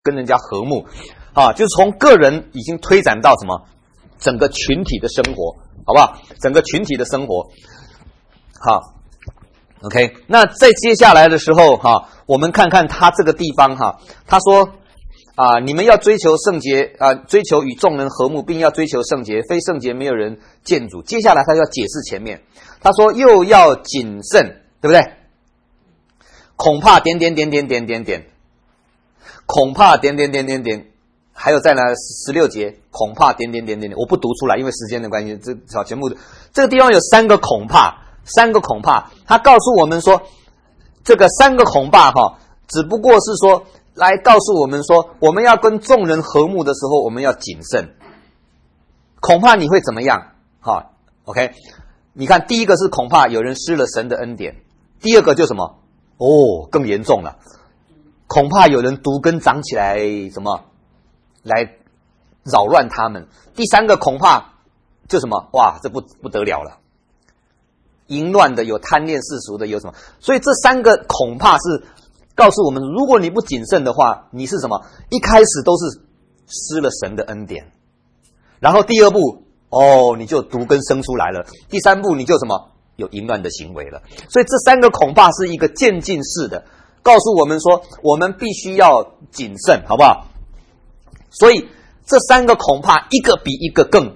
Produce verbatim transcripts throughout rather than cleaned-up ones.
跟人家和睦啊，就是从个人已经推展到什么整个群体的生活，好不好？整个群体的生活。好 ，OK。那在接下来的时候哈，我们看看他这个地方哈，他说啊，你们要追求圣洁啊，追求与众人和睦，并要追求圣洁，非圣洁没有人见主。接下来他要解释前面，他说又要谨慎，对不对？恐怕点点点点点点点，恐怕点点点点点，还有在呢十六节，恐怕点点点点点，我不读出来，因为时间的关系，这小节目这个地方有三个恐怕。三个恐怕，他告诉我们说，这个三个恐怕哈，只不过是说来告诉我们说，我们要跟众人和睦的时候，我们要谨慎。恐怕你会怎么样？哈 ，OK， 你看，第一个是恐怕有人失了神的恩典，第二个就什么？哦，更严重了，恐怕有人毒根长起来，什么来扰乱他们。第三个恐怕就什么？哇，这不不得了了。淫乱的，有贪恋世俗的，有什么？所以这三个恐怕是告诉我们，如果你不谨慎的话，你是什么？一开始都是失了神的恩典，然后第二步，哦，你就毒根生出来了；第三步，你就什么？有淫乱的行为了。所以这三个恐怕是一个渐进式的，告诉我们说，我们必须要谨慎，好不好？所以这三个恐怕，一个比一个更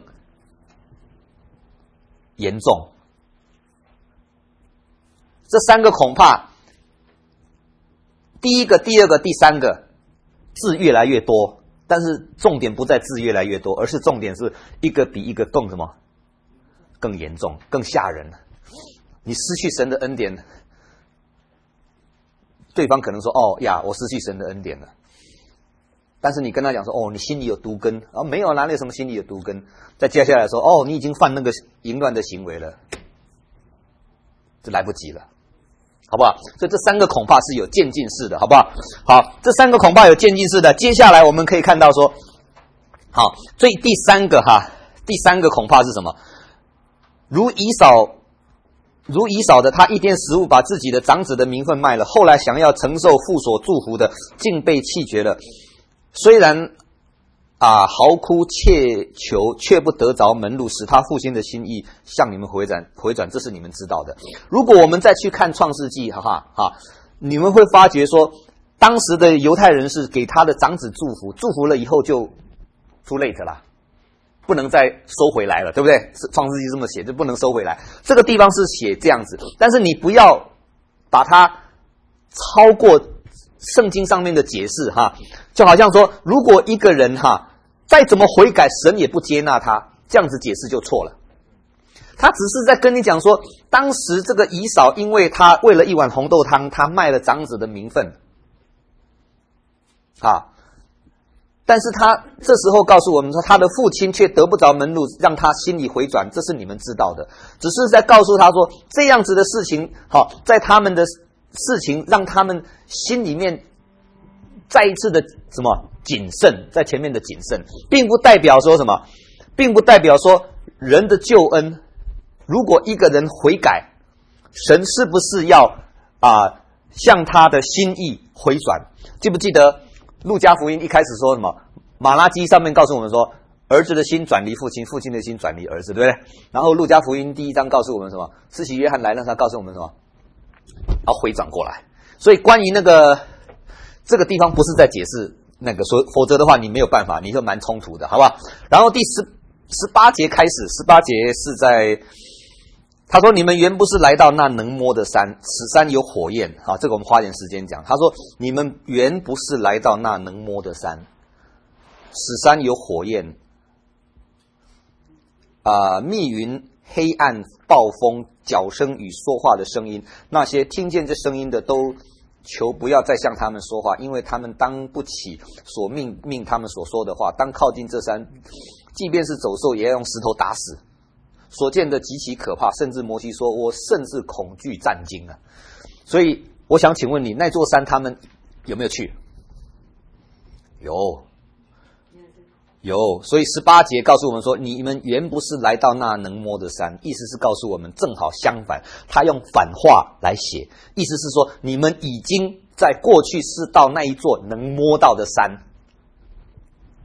严重。这三个恐怕，第一个、第二个、第三个字越来越多，但是重点不在字越来越多，而是重点是一个比一个更什么？更严重、更吓人。你失去神的恩典，对方可能说：“哦呀，我失去神的恩典了。”但是你跟他讲说：“哦，你心里有毒根啊，没有哪里有什么心里有毒根。”再接下来说：“哦，你已经犯那个淫乱的行为了。”就来不及了，好不好？所以这三个恐怕是有渐进式的，好不好？好，这三个恐怕有渐进式的。接下来我们可以看到说，好，所以第三个哈，第三个恐怕是什么？如以扫，如以扫的，他一点食物，把自己的长子的名分卖了，后来想要承受父所祝福的，竟被弃绝了。虽然啊，嚎哭切求，却不得着门路，使他父亲的心意向你们回转回转，这是你们知道的。如果我们再去看创世纪，哈哈哈，你们会发觉说，当时的犹太人是给他的长子祝福，祝福了以后就 too late 了，不能再收回来了，对不对？创世纪这么写，就不能收回来。这个地方是写这样子，但是你不要把它超过圣经上面的解释哈，就好像说，如果一个人哈再怎么悔改，神也不接纳他，这样子解释就错了。他只是在跟你讲说，当时这个以扫，因为他为了一碗红豆汤，他卖了长子的名分啊。但是他这时候告诉我们说，他的父亲却得不着门路，让他心里回转，这是你们知道的。只是在告诉他说，这样子的事情，好，在他们的事情让他们心里面再一次的什么谨慎，在前面的谨慎，并不代表说什么，并不代表说人的救恩，如果一个人悔改，神是不是要啊向他的心意回转？记不记得路加福音一开始说什么？马拉基上面告诉我们说，儿子的心转离父亲，父亲的心转离儿子，对不对？然后路加福音第一章告诉我们什么？施洗约翰来让他告诉我们什么？要回转过来。所以关于那个这个地方不是在解释那个说，否则的话你没有办法，你就蛮冲突的，好不好？然后第十十八节开始，十八节是在他说：“你们原不是来到那能摸的山，此山有火焰。”好，这个我们花点时间讲。他说：“你们原不是来到那能摸的山，此山有火焰。啊、呃，密云、黑暗、暴风、脚声与说话的声音，那些听见这声音的都求不要再向他们说话，因为他们当不起所命命他们所说的话。当靠近这山，即便是走兽，也要用石头打死。所见的极其可怕，甚至摩西说：我甚至恐惧战惊啊！所以我想请问你，那座山他们有没有去？有，有。所以十八节告诉我们说，你们原不是来到那能摸的山，意思是告诉我们正好相反，他用反话来写，意思是说你们已经在过去是到那一座能摸到的山，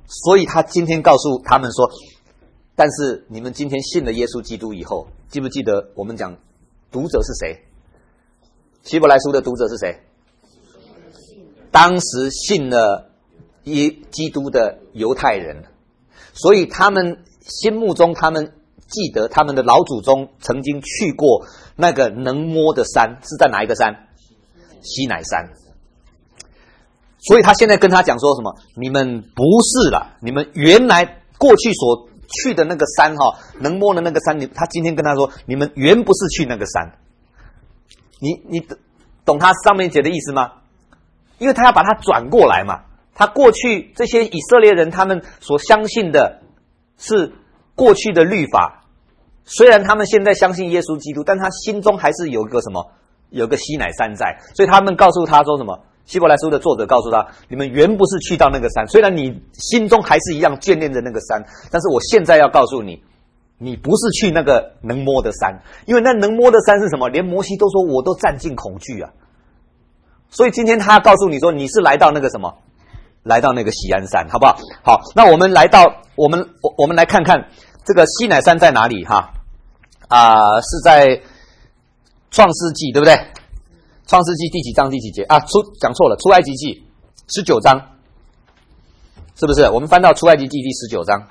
所以他今天告诉他们说，但是你们今天信了耶稣基督以后，记不记得我们讲读者是谁？希伯来书的读者是谁？当时信了耶基督的犹太人，所以他们心目中，他们记得他们的老祖宗曾经去过那个能摸的山，是在哪一个山？西乃山。所以他现在跟他讲说什么？你们不是了，你们原来过去所去的那个山哈，能摸的那个山，你他今天跟他说，你们原不是去那个山。你你懂他上面写的意思吗？因为他要把它转过来嘛。他过去这些以色列人，他们所相信的是过去的律法，虽然他们现在相信耶稣基督，但他心中还是有个什么，有个西乃山在。所以他们告诉他说什么？希伯来书的作者告诉他，你们原不是去到那个山，虽然你心中还是一样眷恋着那个山，但是我现在要告诉你，你不是去那个能摸的山，因为那能摸的山是什么？连摩西都说我都战尽恐惧啊。所以今天他告诉你说，你是来到那个什么？来到那个锡安山，好不好？好，那我们来到我们我我们来看看这个西乃山在哪里哈？啊、呃，是在创世纪，对不对？创世纪第几章第几节啊？出讲错了，出埃及记十九章，是不是？我们翻到出埃及记第十九章。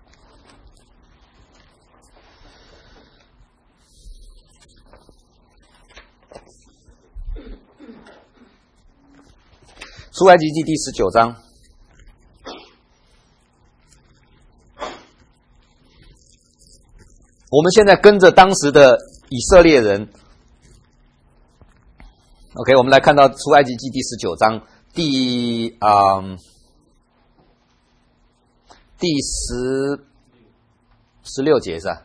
出埃及记第十九章，我们现在跟着当时的以色列人 ，OK， 我们来看到出埃及记第十九章第啊、嗯、第十十六节是吧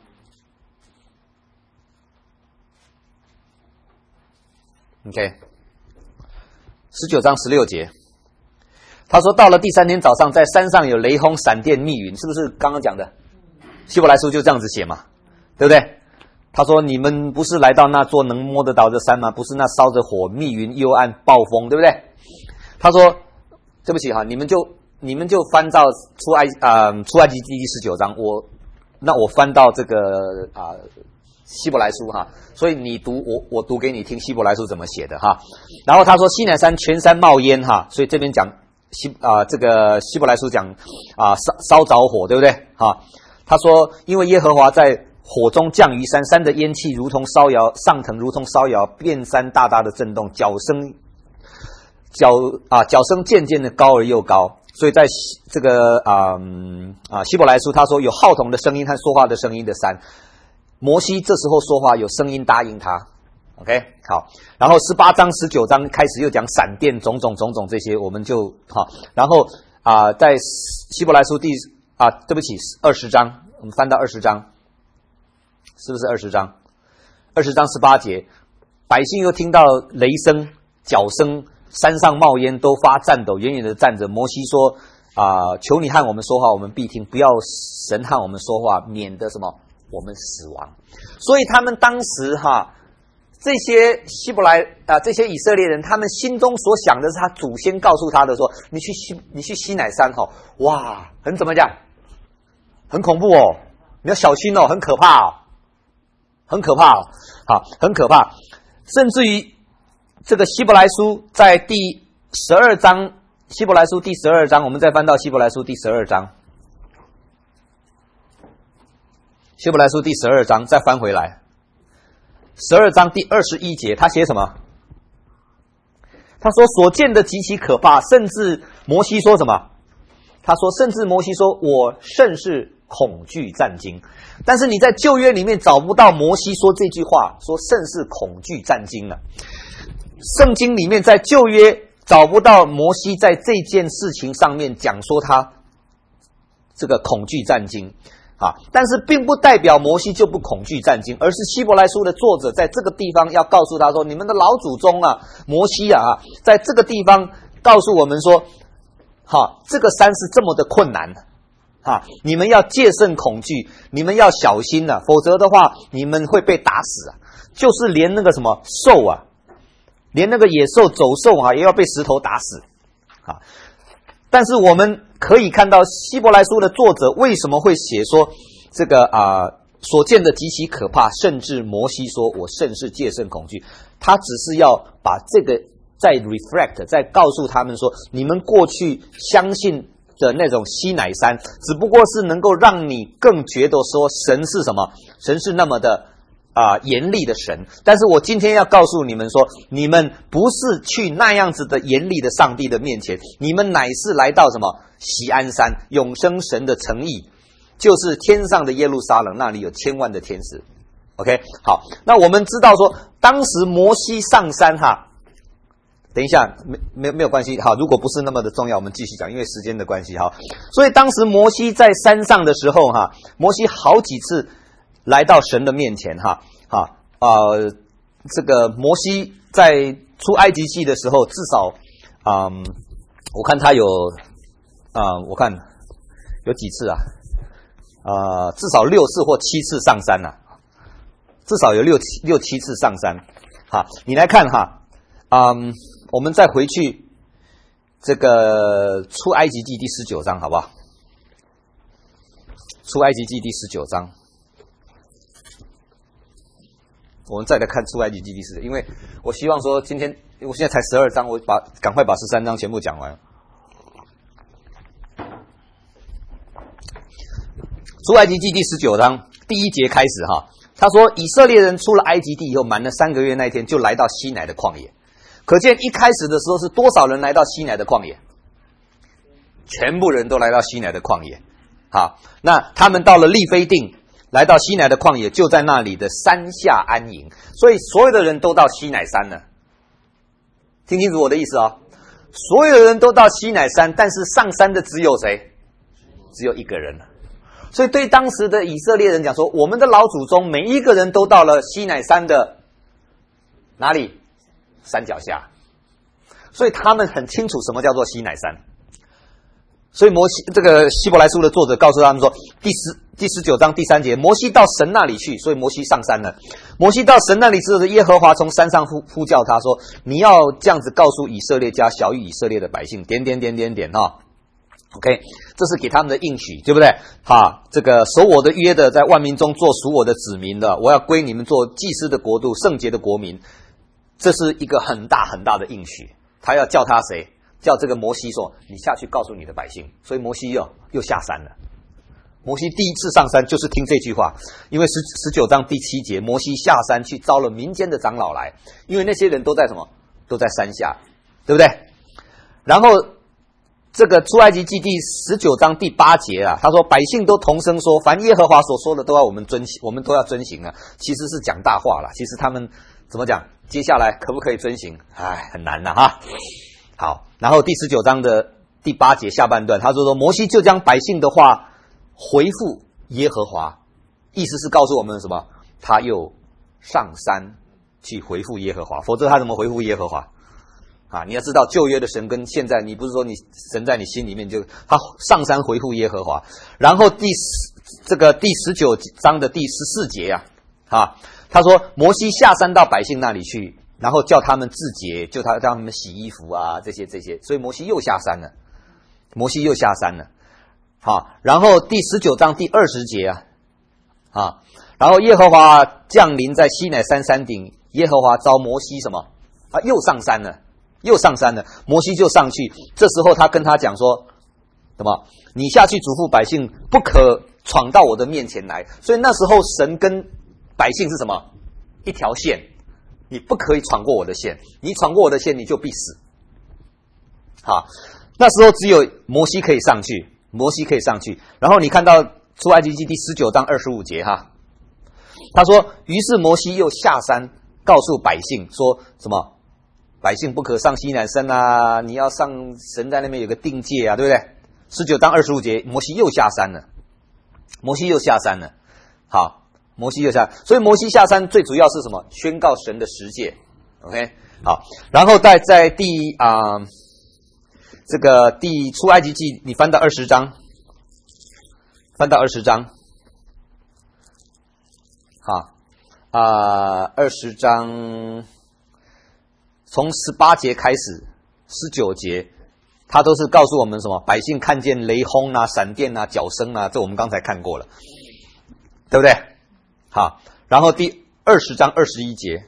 ？OK。十九章十六节，他说到了第三天早上，在山上有雷轰、闪电、密云，是不是刚刚讲的？希伯来书就这样子写嘛，对不对？他说你们不是来到那座能摸得到的山吗？不是那烧着火、密云、幽暗、暴风，对不对？他说对不起哈，你们就你们就翻到出埃啊、呃、出埃及记第十九章，我那我翻到这个啊。呃希伯来书哈，所以你读我我读给你听希伯来书怎么写的哈。然后他说西乃山全山冒烟哈，所以这边讲希啊、呃、这个希伯来书讲啊、呃、烧烧着火，对不对哈？他说因为耶和华在火中降于山，山的烟气如同烧窑上腾，如同烧窑，遍山大大的震动，角声角啊角声渐渐的高而又高。所以在这个啊嗯啊希伯来书他说有号筒的声音和说话的声音的山。摩西这时候说话有声音答应他 ，OK， 好，然后十八章、十九章开始又讲闪电、种种种种这些，我们就好，然后啊、呃，在希伯来书第啊，对不起，二十章，我们翻到二十章，是不是二十章？二十章十八节，百姓又听到雷声、角声，山上冒烟，都发颤抖，远远的站着。摩西说啊、呃，求你和我们说话，我们必听；不要神和我们说话，免得什么？我们死亡。所以他们当时哈，这些希伯来啊、呃，这些以色列人，他们心中所想的是他祖先告诉他的说，你去西你去西乃山哈，哇，很怎么讲？很恐怖哦，你要小心哦，很可怕哦，很可怕哦，好，很可怕。甚至于这个希伯来书在第十二章，希伯来书第十二章，我们再翻到希伯来书第十二章。希伯来书第十二章，再翻回来，十二章第二十一节，他写什么？他说所见的极其可怕，甚至摩西说什么？他说，甚至摩西说，我甚是恐惧战惊。但是你在旧约里面找不到摩西说这句话，说甚是恐惧战惊了。圣经里面在旧约找不到摩西在这件事情上面讲说他这个恐惧战惊。啊，但是并不代表摩西就不恐惧战惊，而是希伯来书的作者在这个地方要告诉他说，你们的老祖宗啊，摩西啊，在这个地方告诉我们说，哈，这个山是这么的困难，哈，你们要戒慎恐惧，你们要小心啊，否则的话，你们会被打死啊，就是连那个什么兽啊，连那个野兽走兽啊，也要被石头打死，啊，但是我们可以看到希伯来书的作者为什么会写说这个啊、呃、所见的极其可怕，甚至摩西说我甚是戒慎恐惧。他只是要把这个再 reflect， 再告诉他们说，你们过去相信的那种西乃山，只不过是能够让你更觉得说神是什么？神是那么的啊、呃、严厉的神。但是我今天要告诉你们说，你们不是去那样子的严厉的上帝的面前，你们乃是来到什么？锡安山，永生神的诚意，就是天上的耶路撒冷，那里有千万的天使。OK， 好，那我们知道说，当时摩西上山哈。等一下，没没没有关系，好，如果不是那么的重要，我们继续讲，因为时间的关系哈。所以当时摩西在山上的时候哈，摩西好几次来到神的面前哈，哈呃，这个摩西在出埃及记的时候，至少嗯，我看他有啊、呃，我看有几次啊，啊、呃，至少六次或七次上山呐、啊，至少有六七六七次上山。好，你来看哈，嗯。我们再回去这个出埃及记第十九章好不好？出埃及记第十九章，我们再来看出埃及记第十九，因为我希望说今天我现在才十二章，我把赶快把十三章全部讲完。出埃及记第十九章第一节开始哈，他说以色列人出了埃及地以后，满了三个月那一天，就来到西乃的旷野。可见一开始的时候是多少人来到西乃的旷野？全部人都来到西乃的旷野。好，那他们到了利非定，来到西乃的旷野，就在那里的山下安营。所以所有的人都到西乃山了。听清楚我的意思哦，所有人都到西乃山，但是上山的只有谁？只有一个人。所以对当时的以色列人讲说，我们的老祖宗每一个人都到了西乃山的哪里？山脚下，所以他们很清楚什么叫做西乃山。所以摩西这个希伯来书的作者告诉他们说，第十第十九章第三节，摩西到神那里去，所以摩西上山了。摩西到神那里之后，耶和华从山上呼呼叫他说：“你要这样子告诉以色列家，晓谕以色列的百姓，点点点点点哈、哦。” OK， 这是给他们的应许，对不对？哈，这个守我的约的，在万民中做属我的子民的，我要归你们做祭司的国度，圣洁的国民。这是一个很大很大的应许，他要叫他谁？叫这个摩西说：“你下去告诉你的百姓。”所以摩西又又下山了。摩西第一次上山就是听这句话，因为十十九章第七节，摩西下山去招了民间的长老来，因为那些人都在什么？都在山下，对不对？然后这个出埃及记第十九章第八节啊，他说百姓都同声说：“凡耶和华所说的，都要我们遵行，我们都要遵行啊。”其实是讲大话了，其实他们怎么讲？接下来可不可以遵行？哎，很难了哈。好，然后第十九章的第八节下半段，他说说摩西就将百姓的话回复耶和华，意思是告诉我们什么？他又上山去回复耶和华，否则他怎么回复耶和华？啊，你要知道旧约的神跟现在，你不是说你神在你心里面就他上山回复耶和华，然后第十这个第十九章的第十四节呀、啊，啊。他说摩西下山到百姓那里去，然后叫他们自洁，就他叫他们洗衣服啊，这些这些，所以摩西又下山了，摩西又下山了。好，然后第十九章第二十节啊，啊，然后耶和华降临在西乃山山顶，耶和华召摩西什么啊？又上山了，又上山了，摩西就上去。这时候他跟他讲说，什么？你下去嘱咐百姓，不可闯到我的面前来。所以那时候神跟百姓是什么？一条线，你不可以闯过我的线，你闯过我的线，你就必死。好，那时候只有摩西可以上去，摩西可以上去。然后你看到出埃及记第十九章二十五节哈，他说：“于是摩西又下山，告诉百姓说什么？百姓不可上西乃山啊，你要上神在那边有个定界啊，对不对？”十九章二十五节，摩西又下山了，摩西又下山了。好。摩西又下，所以摩西下山最主要是什么？宣告神的十诫 ，OK， 好，然后在在第啊、呃、这个第出埃及记，你翻到二十章，翻到二十章，好啊，二十章从十八节开始，十九节， 他都是告诉我们什么？百姓看见雷轰啊、闪电啊、角声啊，这我们刚才看过了，对不对？好，然后第二十章二十一节，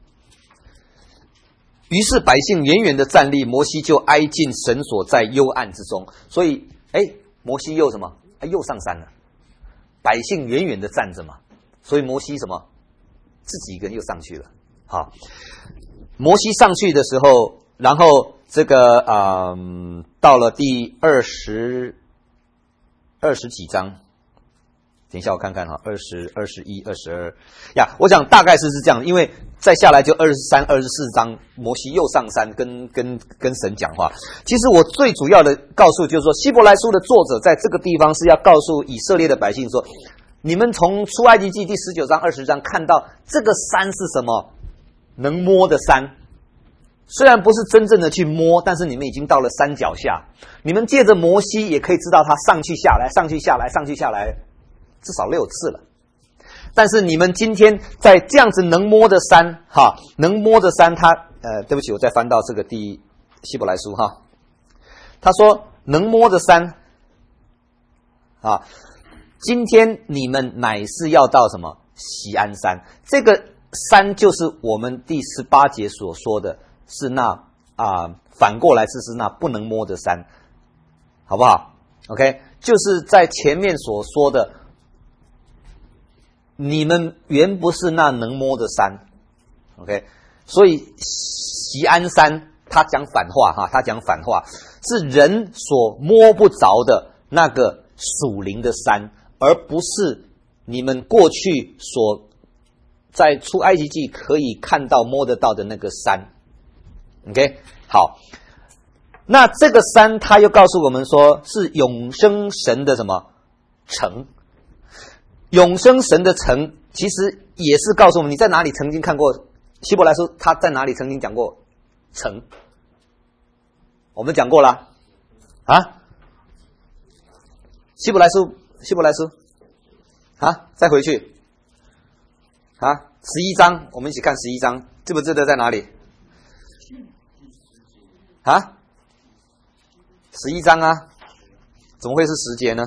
于是百姓远远的站立，摩西就挨近神所在幽暗之中。所以，哎，摩西又什么？哎，又上山了。百姓远远的站着嘛，所以摩西什么？自己一个人又上去了。好，摩西上去的时候，然后这个嗯，到了第二十二十几章，等一下我看看哈，二十二十一二十二呀，我讲大概是是这样，因为再下来就二十三二十四章，摩西又上山跟跟跟神讲话。其实我最主要的告诉就是说，希伯来书的作者在这个地方是要告诉以色列的百姓说，你们从出埃及记第十九章二十章看到这个山是什么？能摸的山。虽然不是真正的去摸，但是你们已经到了山脚下，你们借着摩西也可以知道他上去下来上去下来上去下来至少六次了。但是你们今天在这样子能摸的山哈，能摸的山他呃对不起，我再翻到这个第希伯来书哈。他说能摸的山啊，今天你们乃是要到什么？锡安山。这个山就是我们第十八节所说的，是那啊，反过来是是那不能摸的山，好不好 ？OK， 就是在前面所说的，你们原不是那能摸的山 ，OK， 所以锡安山他讲反话哈，他讲反话，是人所摸不着的那个属灵的山，而不是你们过去所在出埃及记可以看到摸得到的那个山。OK， 好，那这个山他又告诉我们说是永生神的什么城？永生神的城其实也是告诉我们，你在哪里曾经看过希伯来书？他在哪里曾经讲过城？我们讲过了啊。希伯来书，希伯来书啊，再回去啊，十一章，我们一起看十一章，记不记得在哪里？啊，十一章啊，怎么会是十节呢？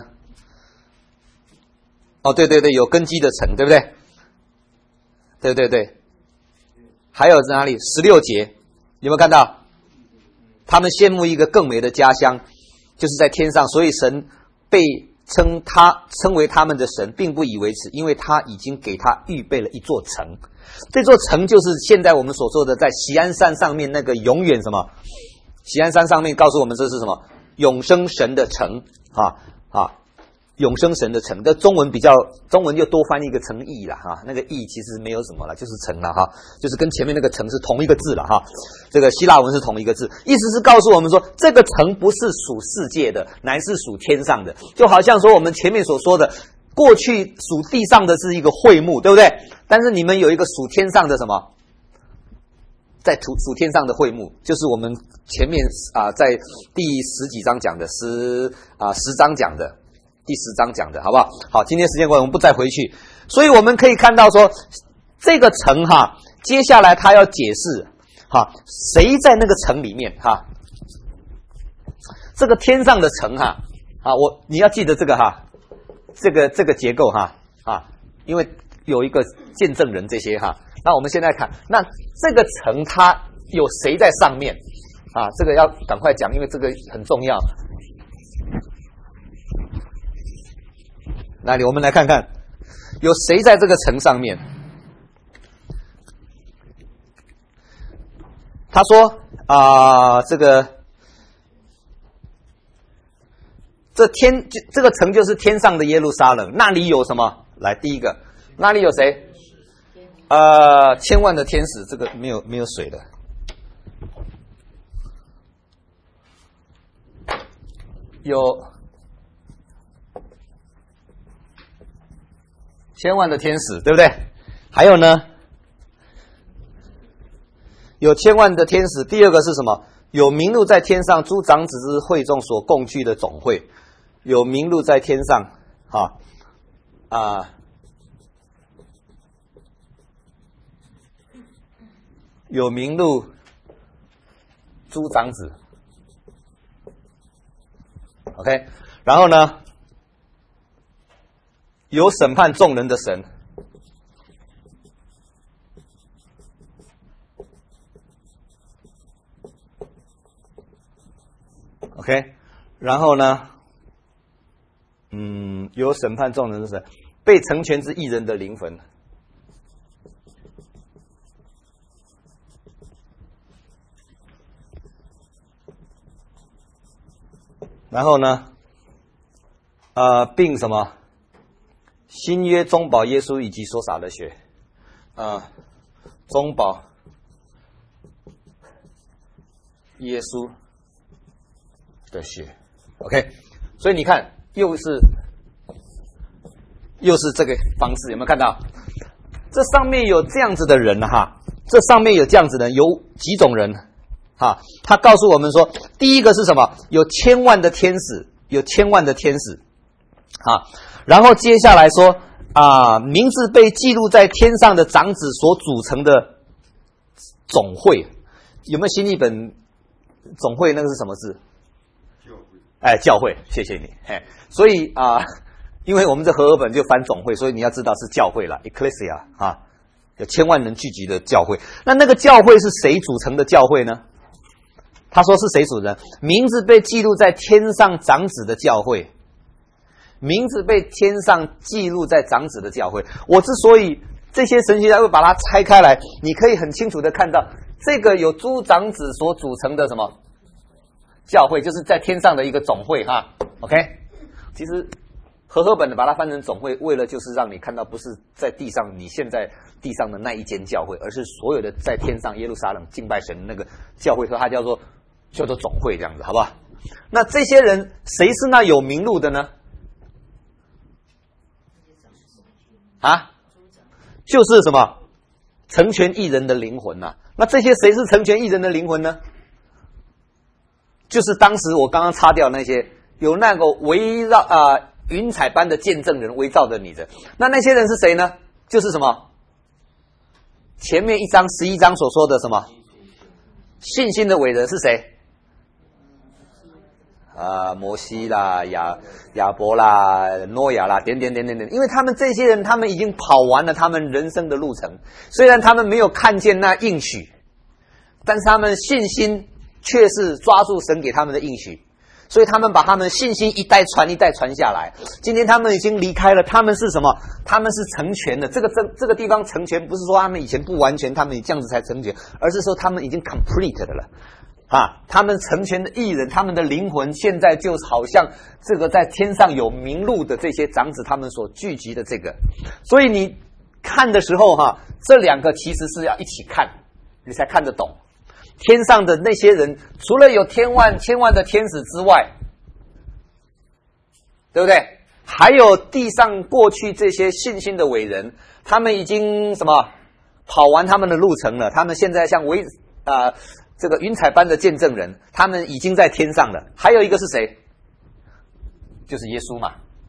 哦，对对对，有根基的城，对不对？对对对，还有在哪里？十六节，有没有看到？他们羡慕一个更美的家乡，就是在天上，所以神被称他称为他们的神，并不以为耻，因为他已经给他预备了一座城。这座城就是现在我们所说的在锡安山上面那个永远什么？锡安山上面告诉我们这是什么？永生神的城啊啊！永生神的城，这中文比较中文就多翻译一个城邑了哈，那个邑其实没有什么了，就是城了哈，就是跟前面那个城是同一个字了哈。这个希腊文是同一个字，意思是告诉我们说，这个城不是属世界的，乃是属天上的。就好像说我们前面所说的，过去属地上的是一个会幕，对不对？但是你们有一个属天上的什么？在属属天上的会幕，就是我们前面啊、呃、在第十几章讲的十啊、呃、十章讲的。第十章讲的好不好？好，今天时间关系，我们不再回去。所以我们可以看到说，这个城哈，接下来他要解释哈，谁在那个城里面哈？这个天上的城哈，啊，我你要记得这个哈，这个这个结构哈啊，因为有一个见证人这些哈。那我们现在看，那这个城它有谁在上面啊？这个要赶快讲，因为这个很重要。那里我们来看看，有谁在这个城上面？他说啊、呃，这个这天这个城就是天上的耶路撒冷，那里有什么？来，第一个，那里有谁？呃，千万的天使，这个没有没有水的，有。千万的天使，对不对？还有呢，有千万的天使。第二个是什么？有名录在天上，诸长子之会众所共聚的总会，有名录在天上，哈啊，有名录诸长子 OK， 然后呢，有审判众人的神。OK， 然后呢，嗯，有审判众人的神，被成全之义人的灵魂。然后呢，呃，并什么？新约中保耶稣以及所洒的血，啊、呃，中保耶稣的血 ，OK， 所以你看，又是又是这个方式，有没有看到？这上面有这样子的人哈，这上面有这样子的人，有几种人哈？他告诉我们说，第一个是什么？有千万的天使，有千万的天使，啊，然后接下来说啊，名字被记录在天上的长子所组成的总会，有没有新译本？总会那个是什么字？哎，教会，谢谢你。嘿，所以啊、呃，因为我们这和合本就翻总会，所以你要知道是教会了 ，ecclesia 啊，有千万人聚集的教会。那那个教会是谁组成的教会呢？他说是谁组成？名字被记录在天上长子的教会，名字被天上记录在长子的教会。我之所以这些神学家会把它拆开来，你可以很清楚的看到，这个有诸长子所组成的什么？教会，就是在天上的一个总会哈 ，OK。其实和合本的把它翻成总会，为了就是让你看到不是在地上你现在地上的那一间教会，而是所有的在天上耶路撒冷敬拜神的那个教会，说它叫做叫做总会这样子，好不好？那这些人谁是那有名录的呢？啊，就是什么成全义人的灵魂呐、啊。那这些谁是成全义人的灵魂呢？就是当时我刚刚擦掉那些有那个围绕啊、呃、云彩般的见证人围绕着你的，那那些人是谁呢？就是什么？前面一章十一章所说的什么信心的伟人是谁？啊、呃，摩西啦、亚亚伯啦、诺亚啦，点点点点点，因为他们这些人，他们已经跑完了他们人生的路程，虽然他们没有看见那应许，但是他们信心却是抓住神给他们的应许，所以他们把他们信心一代传一代传下来。今天他们已经离开了，他们是什么？他们是成全的。这个这这个地方成全，不是说他们以前不完全，他们这样子才成全，而是说他们已经 complete 的了。啊，他们成全的义人，他们的灵魂现在就好像这个在天上有名录的这些长子，他们所聚集的这个。所以你看的时候哈，这两个其实是要一起看，你才看得懂。天上的那些人，除了有千万千万的天使之外，对不对？还有地上过去这些信心的伟人，他们已经什么跑完他们的路程了，他们现在像为啊、呃、这个云彩般的见证人，他们已经在天上了。还有一个是谁？就是耶稣嘛。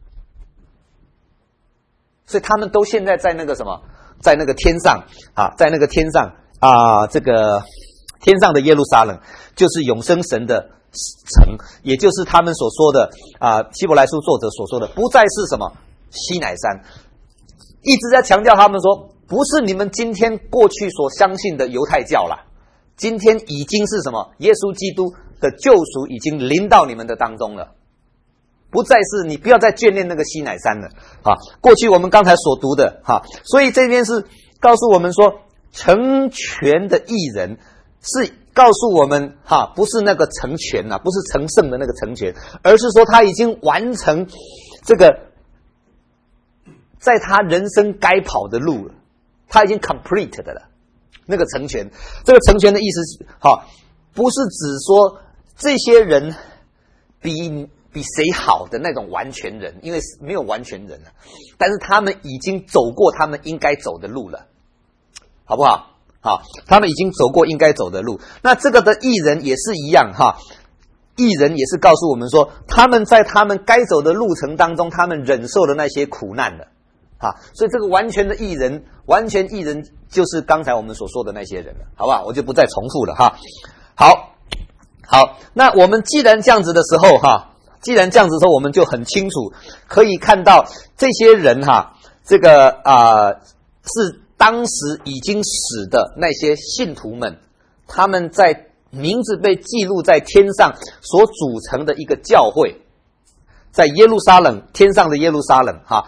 所以他们都现在在那个什么，在那个天上啊，在那个天上啊、呃，这个。天上的耶路撒冷就是永生神的城，也就是他们所说的啊、呃，希伯来书作者所说的，不再是什么西乃山，一直在强调他们说，不是你们今天过去所相信的犹太教啦，今天已经是什么耶稣基督的救赎已经临到你们的当中了，不再是你不要再眷恋那个西乃山了啊。过去我们刚才所读的哈，所以这边是告诉我们说，成全的义人。是告诉我们哈，不是那个成全啊，不是成圣的那个成全，而是说他已经完成这个在他人生该跑的路了，他已经 complete 的了。那个成全，这个成全的意思是哈，不是指说这些人比比谁好的那种完全人，因为没有完全人了，但是他们已经走过他们应该走的路了，好不好？好，他们已经走过应该走的路。那这个的义人也是一样哈，义人也是告诉我们说，他们在他们该走的路程当中，他们忍受了那些苦难的，哈，所以这个完全的义人，完全义人就是刚才我们所说的那些人了，好不好？我就不再重复了哈。好，好，那我们既然这样子的时候哈， 既然这样子说，我们就很清楚可以看到这些人哈，这个啊、呃、是当时已经死的那些信徒们，他们在名字被记录在天上所组成的一个教会，在耶路撒冷，天上的耶路撒冷哈。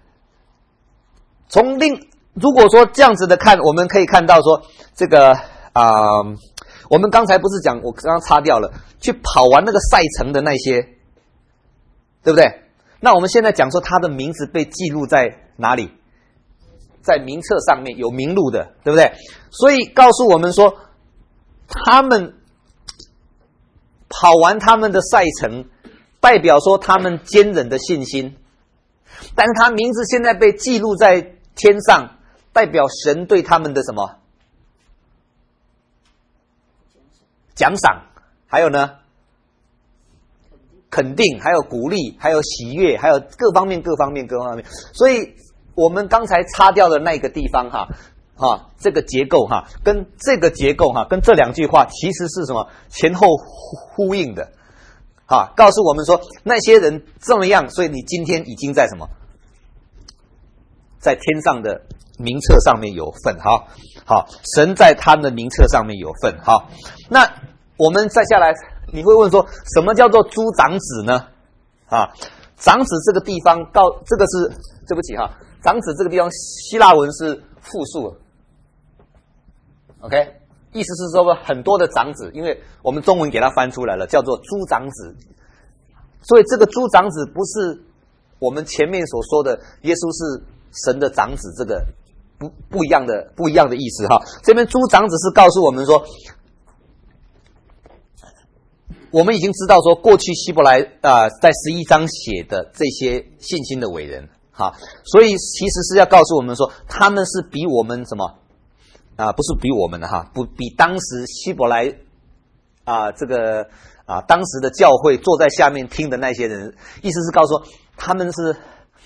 从另如果说这样子的看，我们可以看到说这个啊、呃，我们刚才不是讲，我刚刚擦掉了，去跑完那个赛程的那些，对不对？那我们现在讲说他的名字被记录在哪里？在名册上面有名录的，对不对？所以告诉我们说，他们跑完他们的赛程，代表说他们坚韧的信心。但是他名字现在被记录在天上，代表神对他们的什么奖赏？还有呢？肯定，还有鼓励，还有喜悦，还有各方面、各方面、各方面。所以我们刚才擦掉的那个地方哈，哈，这个结构哈，跟这个结构哈，跟这两句话其实是什么前后呼应的，哈，告诉我们说那些人这么样，所以你今天已经在什么，在天上的名册上面有份，哈，好，神在他的名册上面有份，哈。那我们再下来。你会问说，什么叫做诸长子呢？啊，长子这个地方告这个是对不起哈，长子这个地方希腊文是复数 ，OK， 意思是说很多的长子，因为我们中文给它翻出来了，叫做诸长子。所以这个诸长子不是我们前面所说的耶稣是神的长子，这个不不一样的不一样的意思哈。这边诸长子是告诉我们说。我们已经知道说，过去希伯来啊、呃，在十一章写的这些信心的伟人，哈，所以其实是要告诉我们说，他们是比我们什么啊、呃？不是比我们的哈，不比当时希伯来啊、呃、这个啊、呃、当时的教会坐在下面听的那些人，意思是告诉说，他们是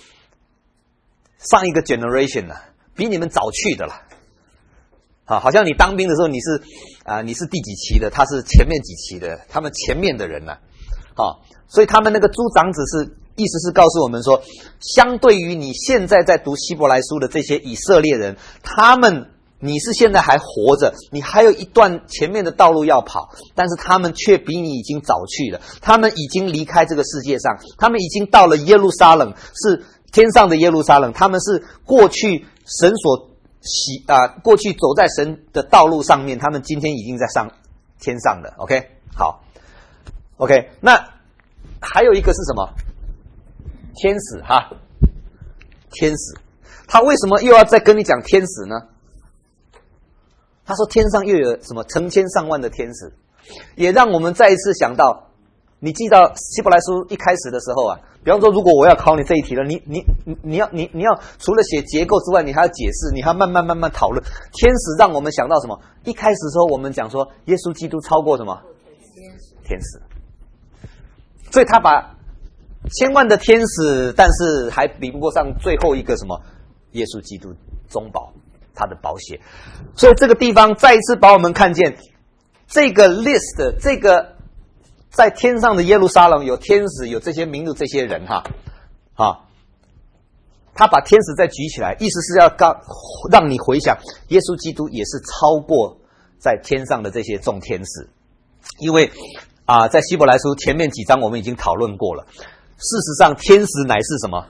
上一个 generation 了，比你们早去的了。啊，好像你当兵的时候，你是啊、呃，你是第几期的？他是前面几期的，他们前面的人呢、啊，啊，所以他们那个诸长子是意思是告诉我们说，相对于你现在在读希伯来书的这些以色列人，他们你是现在还活着，你还有一段前面的道路要跑，但是他们却比你已经早去了，他们已经离开这个世界上，他们已经到了耶路撒冷，是天上的耶路撒冷，他们是过去神所。喜啊、呃，过去走在神的道路上面，他们今天已经在上天上了。OK， 好 ，OK， 那还有一个是什么？天使哈，天使，他为什么又要再跟你讲天使呢？他说天上又有什么成千上万的天使，也让我们再一次想到，你记到希伯来书一开始的时候啊。比方说，如果我要考你这一题了，你你你你要你你要除了写结构之外，你还要解释，你还要慢慢慢慢讨论。天使让我们想到什么？一开始的时候我们讲说，耶稣基督超过什么？天使。所以他把千万的天使，但是还比不过上最后一个什么？耶稣基督中保，他的宝血。所以这个地方再一次把我们看见这个 list 这个。在天上的耶路撒冷有天使，有这些名录，这些人哈，啊，他把天使再举起来，意思是要告让你回想，耶稣基督也是超过在天上的这些众天使，因为啊，在希伯来书前面几章我们已经讨论过了，事实上天使乃是什么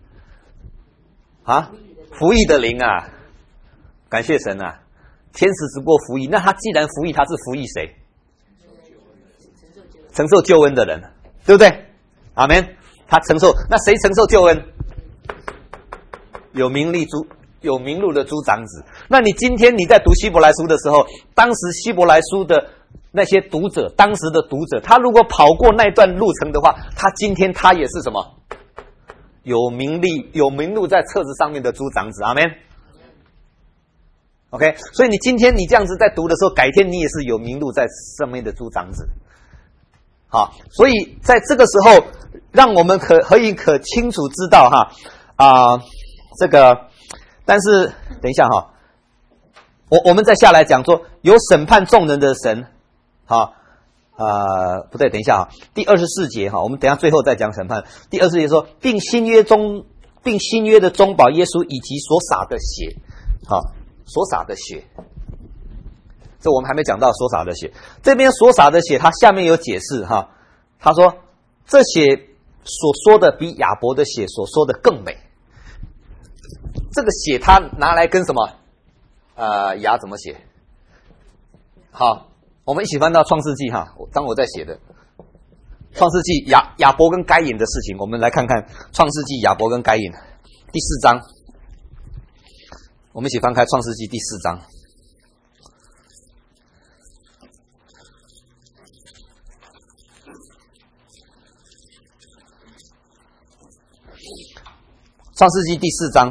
啊？服役的灵啊，感谢神啊，天使只不过服役，那他既然服役，他是服役谁？承受救恩的人，对不对？阿们。他承受，那谁承受救恩？有名利诸有名录的诸长子。那你今天你在读希伯来书的时候，当时希伯来书的那些读者，当时的读者，他如果跑过那段路程的话，他今天他也是什么？有名利有名录在册子上面的诸长子。阿们。OK， 所以你今天你这样子在读的时候，改天你也是有名录在上面的诸长子。好，所以在这个时候，让我们可可以可清楚知道哈啊、呃，这个，但是等一下哈，我我们再下来讲说，有审判众人的神，好呃，不对，等一下啊，第二十四节哈，我们等一下最后再讲审判。第二十四节说，并新约中，并新约的中保耶稣以及所洒的血，好，所洒的血，这我们还没讲到所洒的血。这边所洒的血，它下面有解释哈，他说这血所说的比亚伯的血所说的更美。这个血他拿来跟什么？呃，牙怎么写？好。我们一起翻到创世纪哈，当我在写的创世纪亚亚伯跟该隐的事情，我们来看看创世纪亚伯跟该隐第四章，我们一起翻开创世纪第四章。创世纪第四章，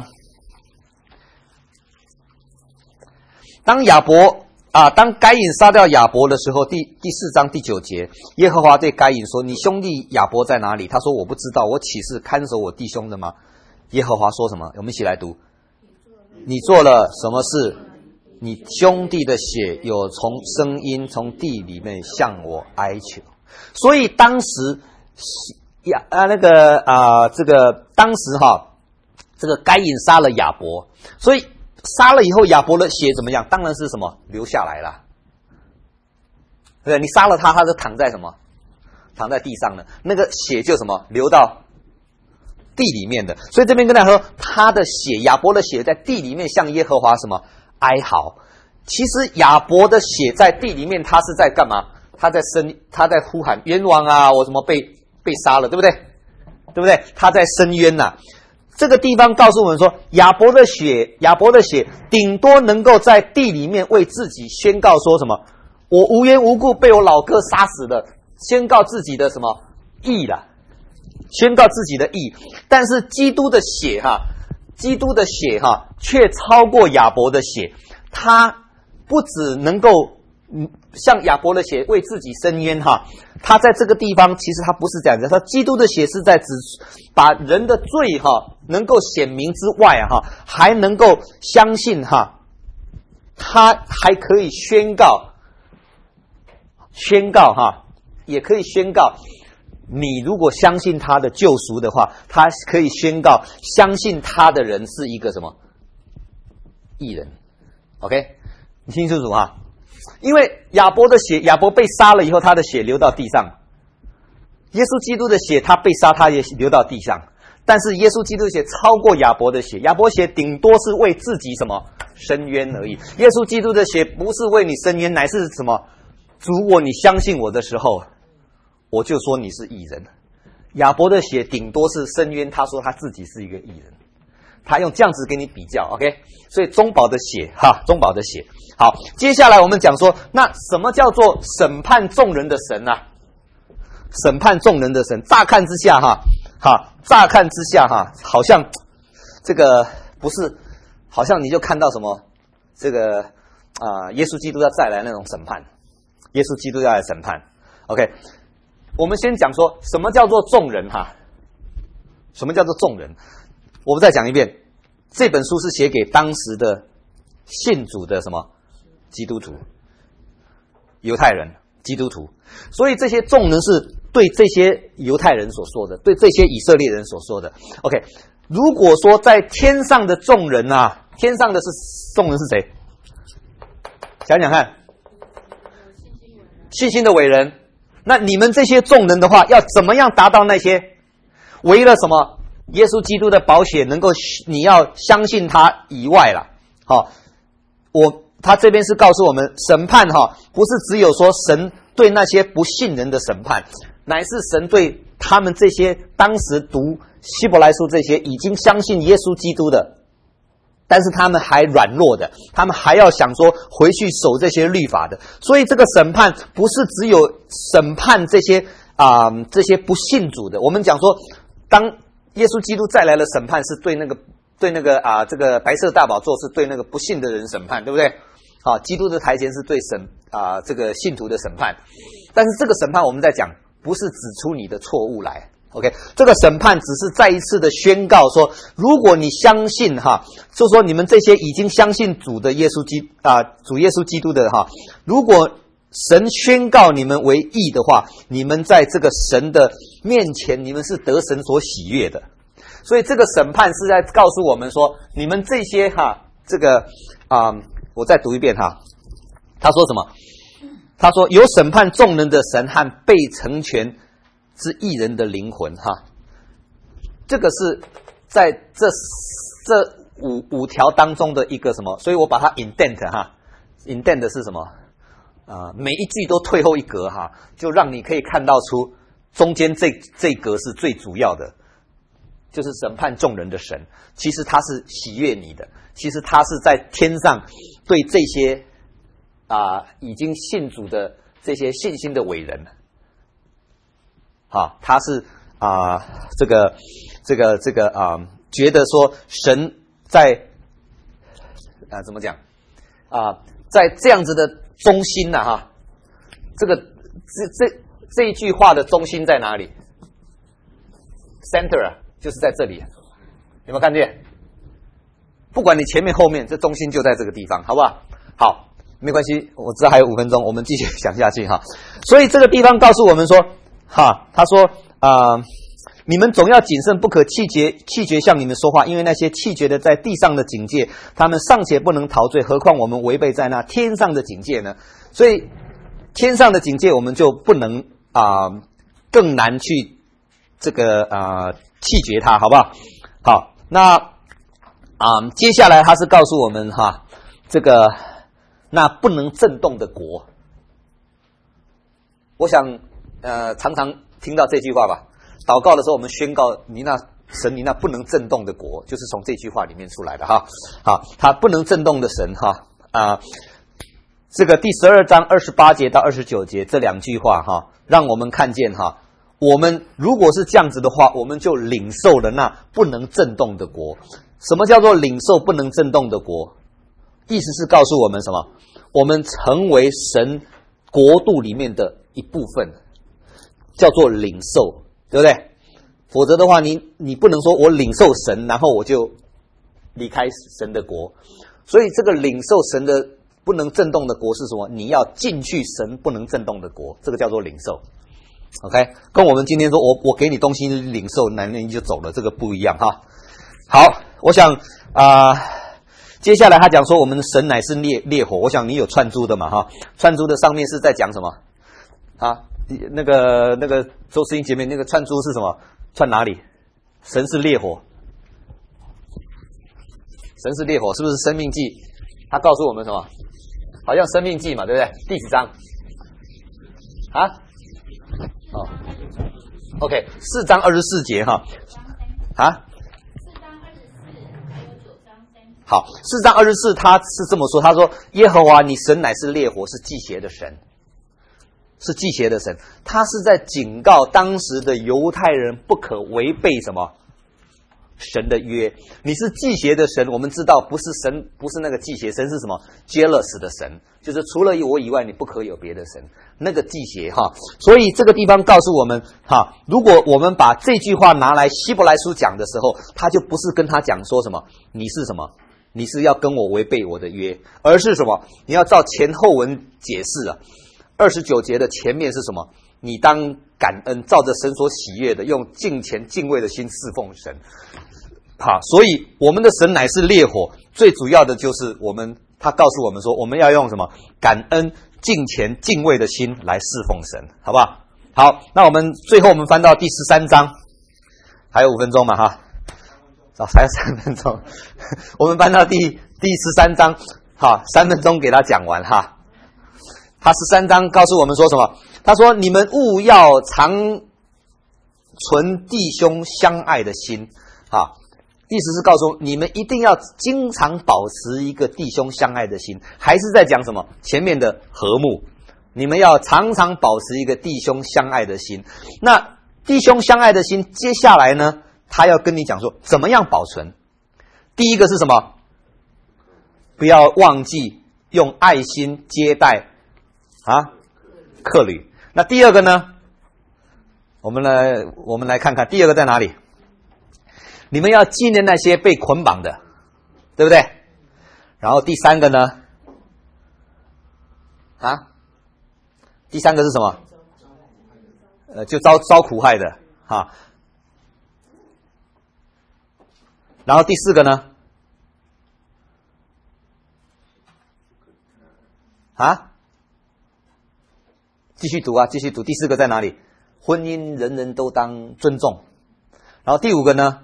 当亚伯。啊，当该隐杀掉亚伯的时候，第第四章第九节，耶和华对该隐说：“你兄弟亚伯在哪里？”他说：“我不知道，我岂是看守我弟兄的吗？”耶和华说什么？我们一起来读：“你做了什么事？你兄弟的血有从声音从地里面向我哀求。”所以当时亚啊那个啊这个当时哈，这个该隐杀了亚伯，所以。杀了以后，亚伯的血怎么样？当然是什么流下来了，对不对？你杀了他，他就躺在什么？躺在地上的那个血就什么流到地里面的。所以这边跟大家说，他的血，亚伯的血在地里面向耶和华什么哀嚎？其实亚伯的血在地里面，他是在干嘛？他在深，他在呼喊冤枉啊！我怎么被被杀了，对不对？对不对？他在申冤呐、啊。这个地方告诉我们说，亚伯的血，亚伯的血顶多能够在地里面为自己宣告说什么？我无缘无故被我老哥杀死的，宣告自己的什么义了，宣告自己的义。但是基督的血哈，基督的血哈，却超过亚伯的血，他不只能够嗯，像亚伯的血为自己伸冤哈，他在这个地方其实他不是这样子，他基督的血是在指把人的罪哈能够显明之外哈，还能够相信哈，他还可以宣告，宣告哈，也可以宣告，你如果相信他的救赎的话，他可以宣告相信他的人是一个什么义人 ，OK， 你听清楚哈。因为亚伯的血，亚伯被杀了以后，他的血流到地上。耶稣基督的血，他被杀，他也流到地上。但是耶稣基督的血超过亚伯的血，亚伯血顶多是为自己什么伸冤而已。耶稣基督的血不是为你伸冤，乃是什么？如果你相信我的时候，我就说你是义人。亚伯的血顶多是伸冤，他说他自己是一个义人。他用这样子给你比较 ，OK？ 所以中保的血，哈，中保的血。好，接下来我们讲说，那什么叫做审判众人的神啊？审判众人的神，乍看之下，哈，哈，乍看之下，哈，好像这个不是，好像你就看到什么，这个啊、呃，耶稣基督要再来那种审判，耶稣基督要来审判 ，OK？ 我们先讲说什么叫做众人，哈，什么叫做众人？我们再讲一遍，这本书是写给当时的信主的什么基督徒、犹太人、基督徒，所以这些众人是对这些犹太人所说的，对这些以色列人所说的。OK， 如果说在天上的众人啊，天上的是众人是谁？想想看，信心的伟人。那你们这些众人的话，要怎么样达到那些？为了什么？耶稣基督的宝血能够，你要相信他以外啦。好，我他这边是告诉我们，审判哈，不是只有说神对那些不信人的审判，乃是神对他们这些当时读希伯来书这些已经相信耶稣基督的，但是他们还软弱的，他们还要想说回去守这些律法的。所以这个审判不是只有审判这些啊、呃、这些不信主的。我们讲说，当耶稣基督再来的审判是对那个对那个啊、呃、这个白色大宝座是对那个不信的人审判，对不对？好，基督的台前是对审啊、呃、这个信徒的审判，但是这个审判我们在讲不是指出你的错误来。OK， 这个审判只是再一次的宣告说，如果你相信哈，就说你们这些已经相信主的耶稣基啊、呃、主耶稣基督的哈，如果神宣告你们为义的话，你们在这个神的面前，你们是得神所喜悦的。所以这个审判是在告诉我们说，你们这些哈，这个啊、呃，我再读一遍哈。他说什么？他说有审判众人的神和被成全之义人的灵魂哈。这个是在这这五五条当中的一个什么？所以我把它 indent 哈 ，indent 是什么？啊、呃，每一句都退后一格哈，就让你可以看到出中间这这一格是最主要的。就是审判众人的神，其实他是喜悦你的，其实他是在天上对这些啊、呃、已经信主的这些信心的伟人，好，他是啊、呃、这个这个这个啊、呃、觉得说神在啊、呃、怎么讲啊、呃、在这样子的中心呐、啊、哈，这个这这这一句话的中心在哪里 ？center 啊。就是在这里，有没有看见？不管你前面后面，这中心就在这个地方，好不好？好，没关系，我知道还有五分钟，我们继续讲下去哈。所以这个地方告诉我们说，哈，他说啊、呃，你们总要谨慎，不可气绝，气绝向你们说话，因为那些气绝的在地上的警戒，他们尚且不能逃罪，何况我们违背在那天上的警戒呢？所以天上的警戒，我们就不能啊、呃，更难去这个啊。呃气绝他，好不好？好，那啊、嗯，接下来他是告诉我们哈，这个那不能震动的国。我想呃，常常听到这句话吧。祷告的时候，我们宣告你那神，你那不能震动的国，就是从这句话里面出来的哈。好，他不能震动的神哈啊、呃，这个第十二章二十八节到二十九节这两句话哈，让我们看见哈。我们如果是这样子的话，我们就领受了那不能震动的国。什么叫做领受不能震动的国？意思是告诉我们什么？我们成为神国度里面的一部分，叫做领受，对不对？否则的话，你你不能说我领受神，然后我就离开神的国。所以这个领受神的不能震动的国是什么？你要进去神不能震动的国，这个叫做领受。OK， 跟我们今天说我我给你东西领受，那你就走了，这个不一样哈。好，我想啊、呃，接下来他讲说我们的神乃是烈烈火，我想你有串珠的嘛哈？串珠的上面是在讲什么啊？那个那个周思英姐妹，那个串珠是什么？串哪里？神是烈火，神是烈火，是不是生命记？他告诉我们什么？好像生命记嘛，对不对？第几章？啊？哦 ，OK， 四章二十四节哈，啊，四章二十四还有九章三。好，四章二十四他是这么说，他说耶和华你神乃是烈火，是忌邪的神，是忌邪的神，他是在警告当时的犹太人不可违背什么神的约。你是忌邪的神，我们知道不是神，不是那个忌邪，神是什么 jealous 的神，就是除了我以外你不可有别的神，那个忌邪哈。所以这个地方告诉我们哈，如果我们把这句话拿来希伯来书讲的时候，他就不是跟他讲说什么你是什么，你是要跟我违背我的约，而是什么？你要照前后文解释啊。二十九节的前面是什么？你当感恩，照着神所喜悦的，用敬虔敬畏的心侍奉神。好，所以我们的神乃是烈火，最主要的就是我们，他告诉我们说，我们要用什么？感恩、敬虔、敬畏的心来侍奉神，好不好？好，那我们最后我们翻到第十三章，还有五分钟嘛，哈，好，还有三分钟，我们翻到第第十三章，好，三分钟给他讲完哈。他十三章告诉我们说什么？他说：“你们务要常存弟兄相爱的心。”啊，意思是告诉你们一定要经常保持一个弟兄相爱的心，还是在讲什么？前面的和睦，你们要常常保持一个弟兄相爱的心。那弟兄相爱的心，接下来呢，他要跟你讲说怎么样保存。第一个是什么？不要忘记用爱心接待啊客旅。那第二个呢？我们来我们来看看第二个在哪里？你们要纪念那些被捆绑的，对不对？然后第三个呢？啊， 第三个是什么？呃，就遭遭苦害的哈。然后第四个呢？啊？继续读啊，继续读。第四个在哪里？婚姻人人都当尊重。然后第五个呢？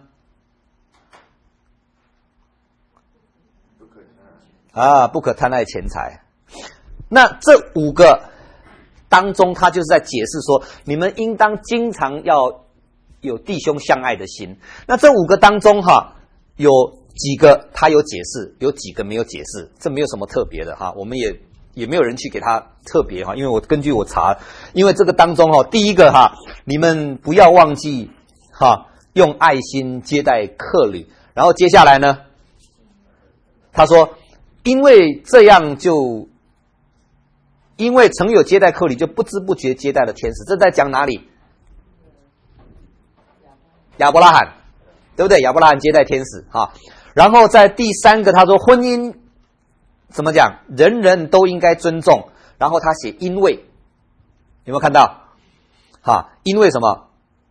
啊，不可贪爱钱财。那这五个当中，他就是在解释说，你们应当经常要有弟兄相爱的心。那这五个当中哈，有几个他有解释，有几个没有解释，这没有什么特别的哈，我们也也没有人去给他特别哈，因为我根据我查，因为这个当中哈，第一个哈，你们不要忘记哈，用爱心接待客旅。然后接下来呢，他说，因为这样就，因为曾有接待客旅，就不知不觉接待了天使。这在讲哪里？亚伯拉罕，对不对？亚伯拉罕接待天使哈。然后在第三个，他说婚姻怎么讲？人人都应该尊重。然后他写因为，有没有看到？哈，因为什么？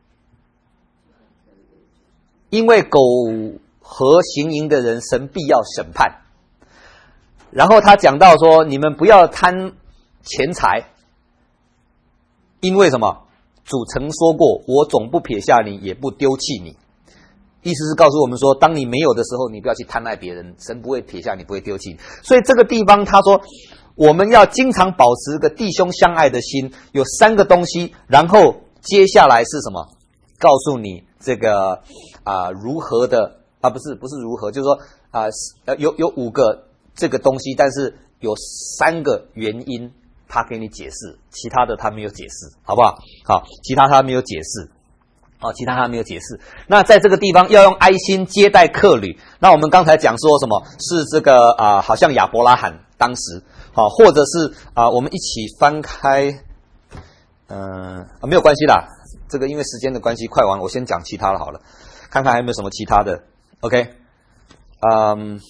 因为苟合行淫的人，神必要审判。然后他讲到说，你们不要贪钱财，因为什么？主曾说过，我总不撇下你，也不丢弃你。意思是告诉我们说，当你没有的时候，你不要去贪爱别人，神不会撇下你，不会丢弃你。所以这个地方他说，我们要经常保持个弟兄相爱的心，有三个东西。然后接下来是什么？告诉你这个啊、呃、如何的啊不是不是如何，就是说啊呃有有五个这个东西，但是有三个原因他给你解释，其他的他没有解释，好不好？好，其他他没有解释。哦，其他他没有解释。那在这个地方要用爱心接待客旅。那我们刚才讲说什么？是这个啊、呃，好像亚伯拉罕当时，好、哦，或者是啊、呃，我们一起翻开，嗯、呃啊，没有关系啦。这个因为时间的关系快完了，我先讲其他的好了，看看还有没有什么其他的。OK， 嗯，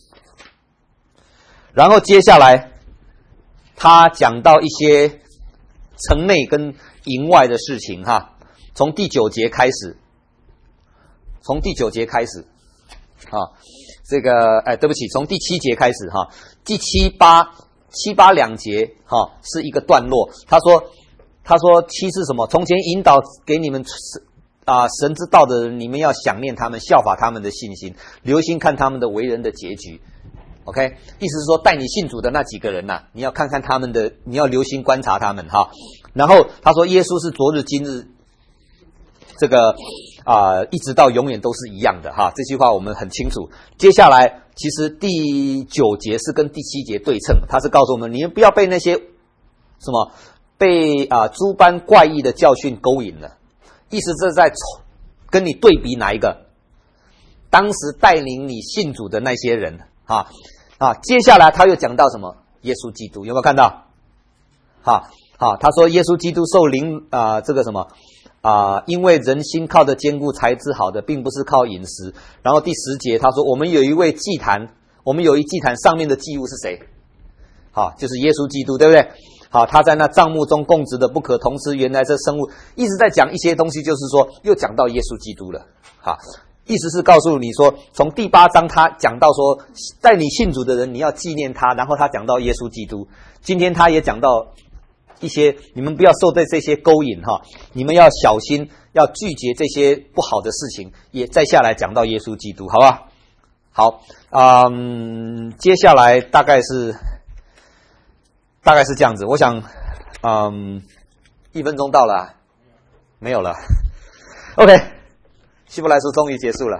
然后接下来他讲到一些城内跟营外的事情哈。从第九节开始，从第九节开始，啊，这个哎，对不起，从第七节开始哈，第七八七八两节哈是一个段落。他说，他说七是什么？从前引导给你们啊神之道的人，你们要想念他们，效法他们的信心，留心看他们的为人的结局。OK， 意思是说带你信主的那几个人呐、啊，你要看看他们的，你要留心观察他们哈。然后他说，耶稣是昨日今日。这个啊、呃，一直到永远都是一样的哈，这句话我们很清楚。接下来，其实第九节是跟第七节对称，他是告诉我们，你们不要被那些什么被啊、呃、诸般怪异的教训勾引了。意思是在跟你对比哪一个？当时带领你信主的那些人啊啊。接下来他又讲到什么？耶稣基督，有没有看到？哈好，他说耶稣基督受灵啊、呃，这个什么？啊、呃，因为人心靠着坚固才治好的，并不是靠饮食。然后第十节他说，我们有一位祭坛，我们有一祭坛，上面的祭物是谁？好，就是耶稣基督，对不对？好，他在那帐幕中供职的不可同时，原来这生物一直在讲一些东西，就是说又讲到耶稣基督了。好，意思是告诉你说，从第八章他讲到说，带你信主的人你要纪念他，然后他讲到耶稣基督。今天他也讲到。一些你们不要受在这些勾引哈，你们要小心，要拒绝这些不好的事情。也再下来讲到耶稣基督，好吧？好，嗯，接下来大概是大概是这样子。我想，嗯，一分钟到了，没有了。OK， 希伯来书终于结束了。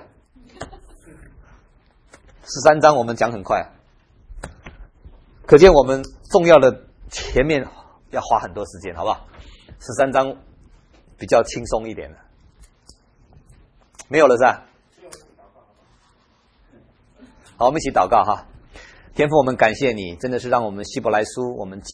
十三章我们讲很快，可见我们重要的前面。要花很多时间，好不好？十三章比较轻松一点了，没有了是吧？好，我们一起祷告哈。天父，我们感谢你，真的是让我们希伯来书我们